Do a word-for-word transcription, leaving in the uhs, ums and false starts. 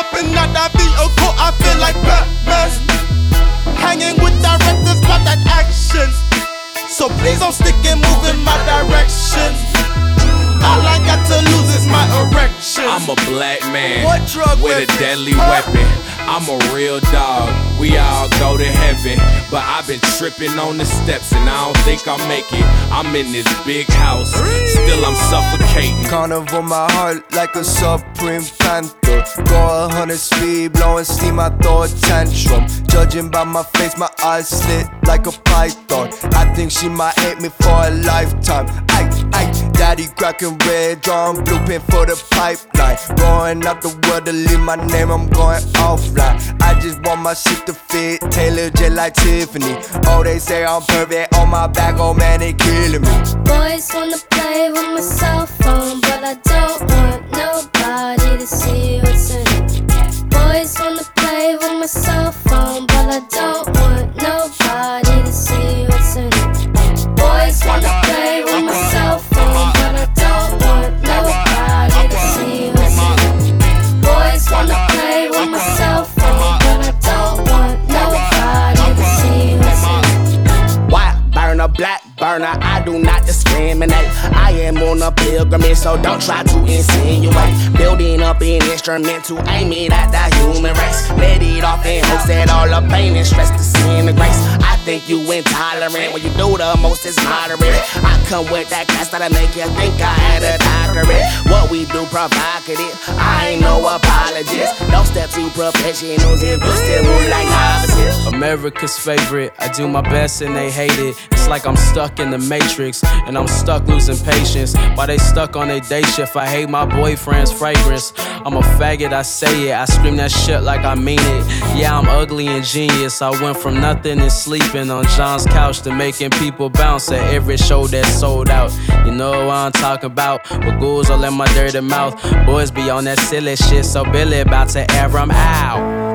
Hopping out that vehicle, I feel like Batman. Hanging with directors, got that action. So please don't stick and move in my direction. All I got to lose is my erection. I'm a black man what drug with a deadly huh? weapon. I'm a real dog, we all go to heaven. But I've been tripping on the steps and I don't think I'll make it. I'm in this big house, still I'm suffocating. Carnival my heart like a Supreme Panther. Go a hundred speed, blowing steam, I throw a tantrum. Judging by my face, my eyes slit like a python. I think she might hate me for a lifetime. Ay, ay, daddy cracking red, drawing blueprint for the pipeline. Going out the world to leave my name, I'm going offline. I just want my shit to fit, tailored just like Tiffany. Oh, they say I'm perfect on my back, oh man, they killing me. Boys wanna play with my cell phone, but I don't want nobody to see what's in it. Boys wanna play with my cell phone, but I don't want nobody to see what's in it. Boys wanna play with my cell phone, but I don't want nobody to see what's in it. Boys wanna play with my cell phone, but I don't want nobody to see what's in it. White burner, black burner, I do not discriminate. I am on a pilgrimage, so don't try to insinuate. Building up an instrument to aim it at the human race. Let it off in hopes that all the pain and stress disintegrates. I think you intolerant when you do the most is moderate. I come with that class that'll make you think I had a doctorate. What we do provocative, I ain't no apologist. Don't step to professionals if you still move like novices. America's favorite, I do my best and they hate it. It's like I'm stuck in the matrix and I'm stuck losing patience. While they stuck on their day shift, I hate my boyfriend's fragrance. I'm a faggot, I say it, I scream that shit like I mean it. Yeah, I'm ugly and genius. I went from nothing and sleeping on John's couch to making people bounce at every show that's sold out. You know what I'm talking about? With ghouls all in my dirty mouth. Boys be on that silly shit, so Billy about to air 'em out.